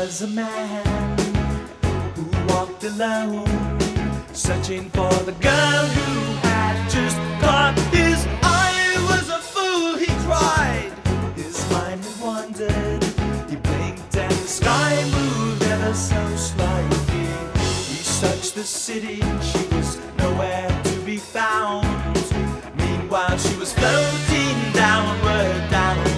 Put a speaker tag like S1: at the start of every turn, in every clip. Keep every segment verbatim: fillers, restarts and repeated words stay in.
S1: was a man who walked alone, searching for the girl who had just caught his eye. Was a fool, he cried. His mind had wandered. He blinked and the sky moved ever so slightly. He searched the city, she was nowhere to be found. Meanwhile, she was floating downward, downward.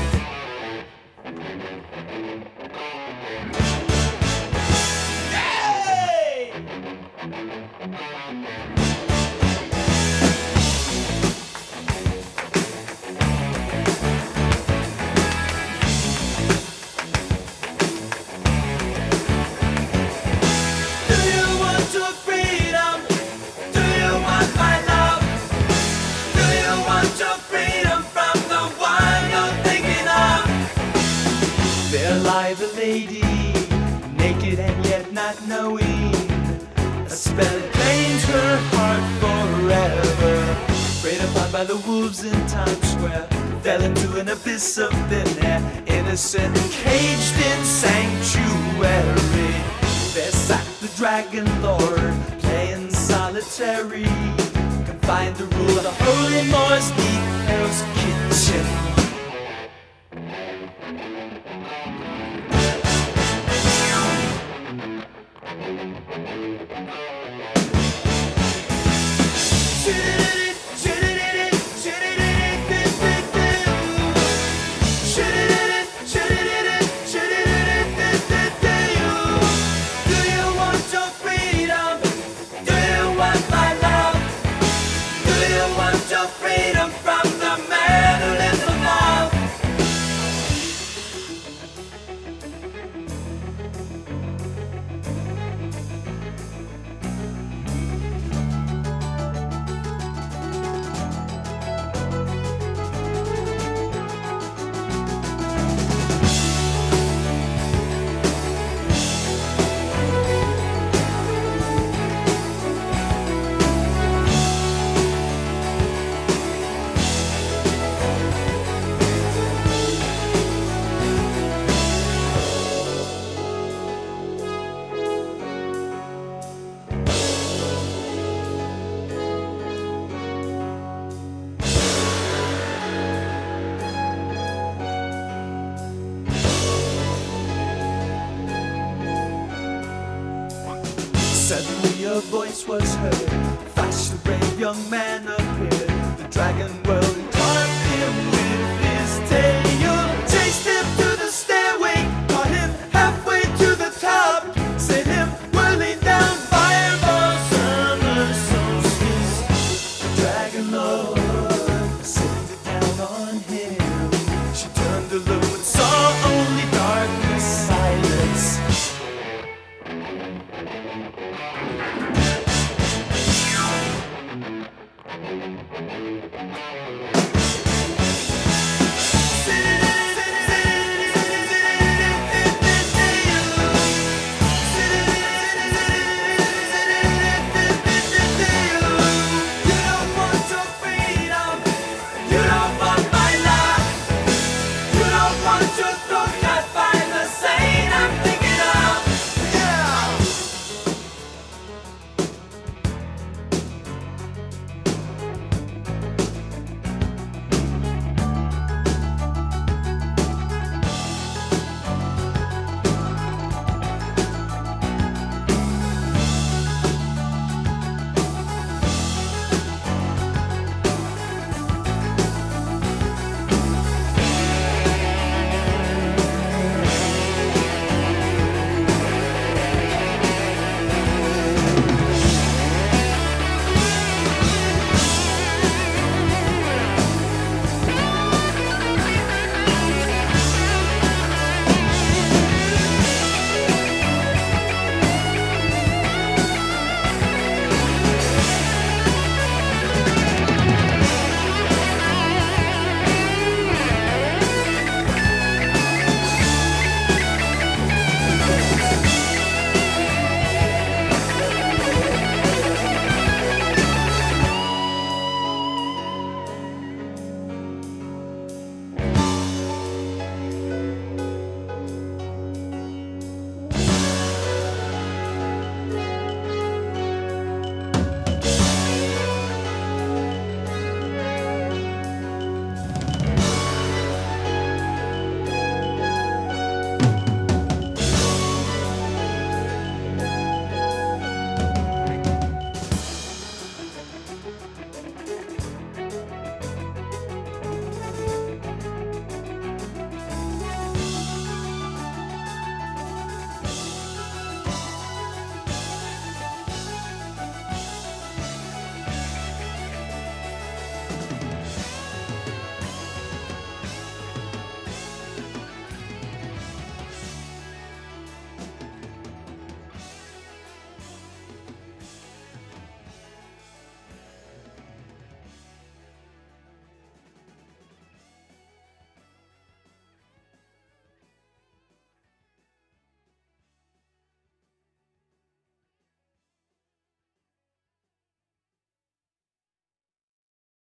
S1: There lie the lady, naked and yet not knowing. A spell that claims her heart forever. Preyed upon by the wolves in Times Square, fell into an abyss of thin air. Innocent and caged in sanctuary. There sat the Dragon Lord, playing solitary, confined to rule the holy Moors neath Hell's kitchen. Freedom from the man who lives above. Suddenly a voice was heard. Flash, the brave young man